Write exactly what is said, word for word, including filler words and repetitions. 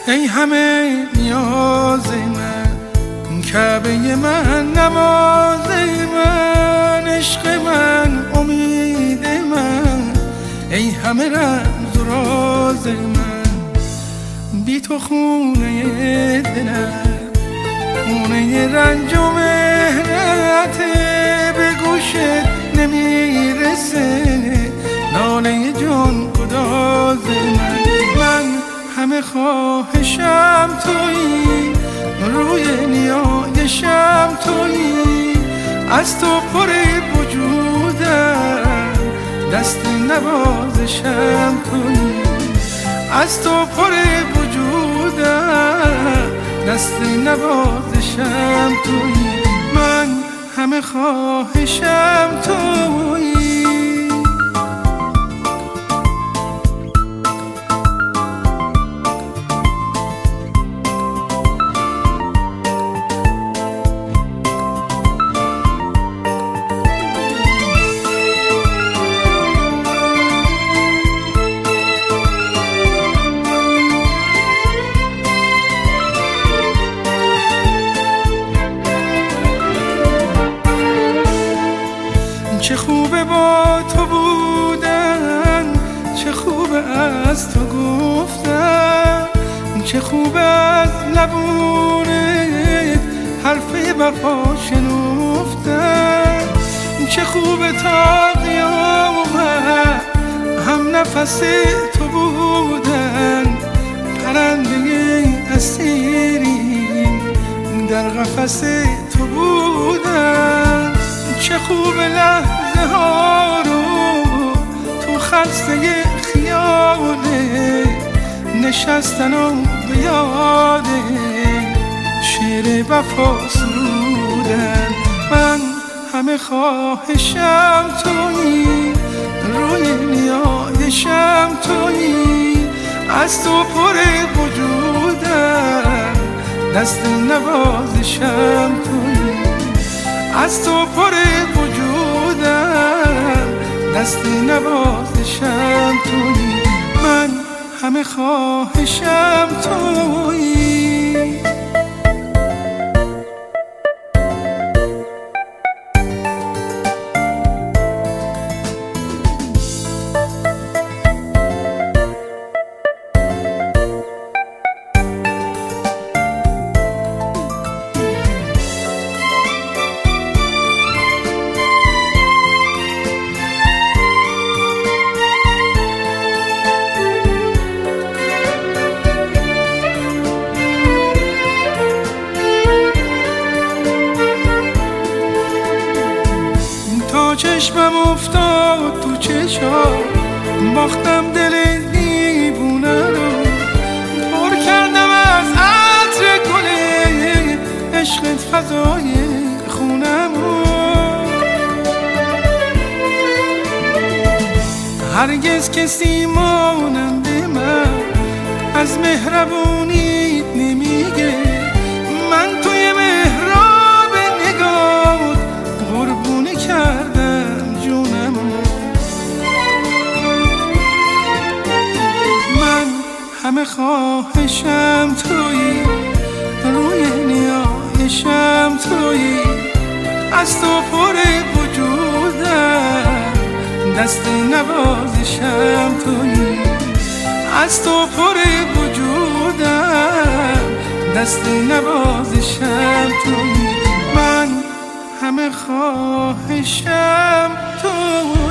ای همه نیاز من، کعبه من، نماز من، عشق من، امید من، ای همه رمز و راز من. بی تو خونه دلم خونه رنج و مهنته، به گوشت نمیرسه ناله جان گداز من. من همه خواهشم تویی، روی نیایشم تویی، از تو پر وجودم، دست نوازشم تویی، از تو پر وجودم، دست نوازشم تویی. من همه خواهشم تویی. چه خوبه با تو بودن، چه خوبه از تو گفتن، چه خوبه از لبونت حرف وفا شنفتن، چه خوبه تا قیامت هم نفس تو بودن، پرنده اسیری در قفس تو بودن. چه خوب لحظه ها رو تو خسته خیاله نشستن و به یاد شعر وفا سرودن. من همه خواهشم تویی، روی نیایشم تویی، از تو پر وجودم، دست نوازشم تویی، از تو پر وجودم، دست نوازشم تویی. من همه خواهشم تویی. چشمم افتاد تو چشام، باختم دل دیوونه رو، پر کردم از عطر گل عشقت فضای خونم رو. هرگز کسی مانند من از مهربونی نمیگه، من توی محراب نگاهت قربونی کردم جونم. من همه خواهشم تویی، روی نیایشم تویی، از تو پر وجودم، دست نوازشم تویی، از تو پر وجودم، دست نوازشم تویی. من همه خواهشم تویی.